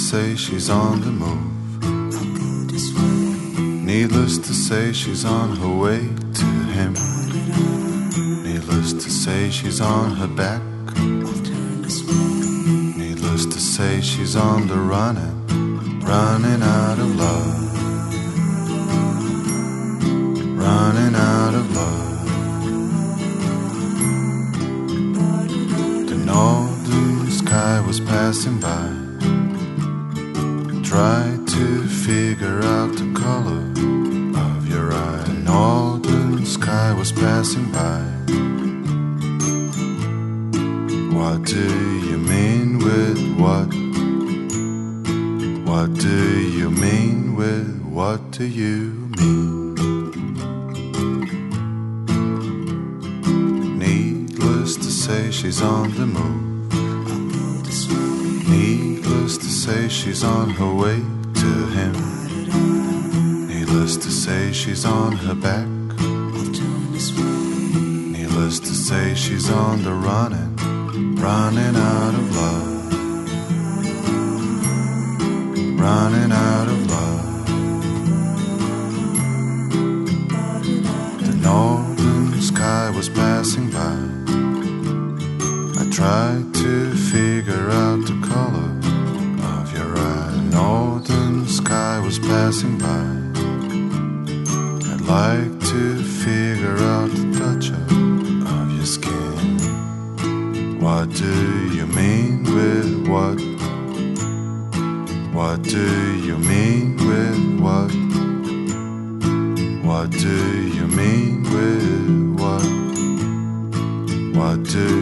say, she's on the move. Needless to say, she's on her way to him. Needless to say, she's on her back. Needless to say, she's on the running out of love. Running out of love. The northern sky was passing by. Tried to figure out the color of your eye. The northern sky was passing by. What do you mean with what? What do you mean with what do you mean? Needless to say, she's on the move. Needless to say, she's on her way to him. Needless to say, she's on her back. Needless to say, she's on the running out of love. Running out of love. The northern sky was passing by. I tried to figure out the color of your eye. The northern sky was passing by. I'd like to figure out the touch of your skin. What do you mean with what? What do you mean with what? What do you mean with what? What do